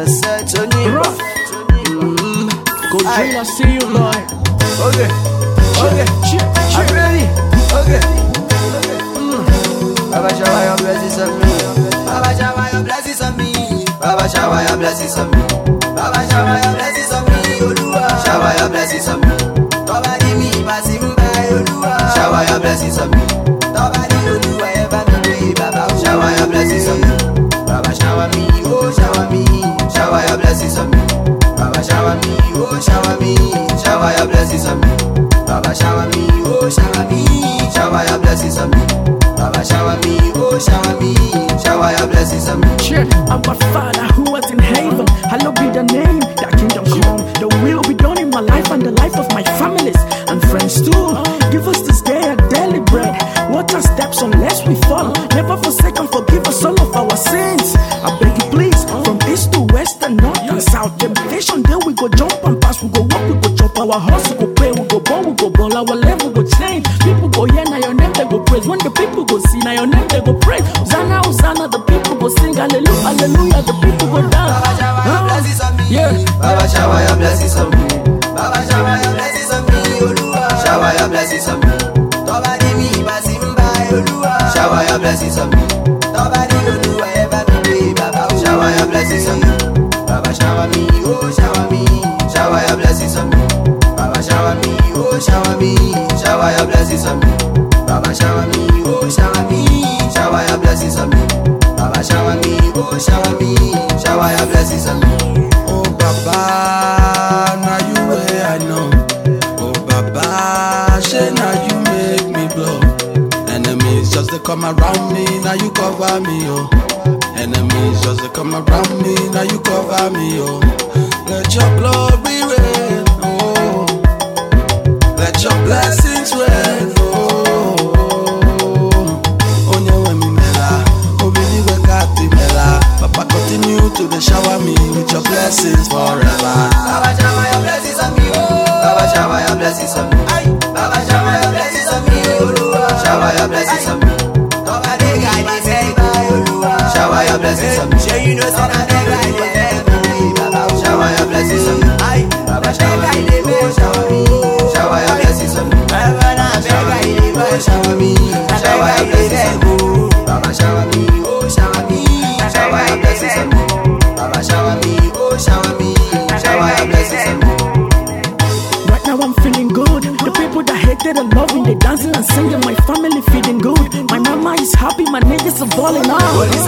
Godzilla, see you, boy. Okay. I'm ready. Okay. Baba shower your blessings on me. Baba shower your blessings on me. Baba shower your blessings on me. Baba shower your blessings on me. Oluwa shower your blessings on me. Baba give me basimba Oluwa shower your blessings on me. Baba di Oluwa ever me Baba shower your blessings on me. Baba shower me, oh shower me, shower your blessings on me. Baba shower me, oh shower me, shower your blessings on me. Baba shower me, oh shower me, shower your blessings on me. Baba shower me, oh shower me, shower your blessings on me. Sure, our Father who art in heaven, hallowed be the name. Thy kingdom come, the will be done in my life and the life of my families and friends too. Give us this day our daily bread. Watch our steps unless we fall. Never forsake and forgive us all of our sins. I beg you please, from east to west and north and south. Temptation there we go jump and pass, we go walk, we go chop. Our horse we go pay, we go ball, our level go change. People go yeah, now your name they go praise. When the people go see, now your name they go praise. Hosanna, Hosanna, the people go sing, hallelujah, hallelujah, the people go dance. Baba shower your blessings on me. Yeah. Baba shower your blessings on me. Baba shower your blessings on me. Oluwa shower your blessings on me. Toba di mi basimba Oluwa shower your blessings on me. Toba di Oluwa ever me Baba shower your blessings on me. Baba shower me, oh shower me, shower your blessings on me. Baba shower me, oh shower me, shower your blessings on me. Baba shower me, oh shower me, shower your blessings on me. Baba shower me, oh shower me, shower your blessings on me. Oh Baba, now you way I know. Oh Baba, say now you make me blow. Enemies just to come around me, now you cover me, oh. Enemies just to come around me, now you cover me, oh. Let your glory reign, oh. Let your blessings reign, oh. Onye mi mela, obini we kati mela. Papa continue to shower me with your blessings forever. Baba shower your blessings on me, oh. Baba shower your blessings on me. Baba shower your blessings on me, Oluwa shower your blessings on me. Toba de guy dey say bye Oluwa shower your blessings on me. Sure you know say na de guy dey say Baba shower your blessings on me. Baba shower me, oh shower me, shower your blessings on me. Baba shower me, shower your blessings on me. Baba shower me, oh shower me, shower your blessings on me. Baba shower me, oh shower me, shower your blessings on me. Right now I'm feeling good. The people that hated and loving, they dancing and singing. My family feeling good. My mama is happy, my niggas are balling out.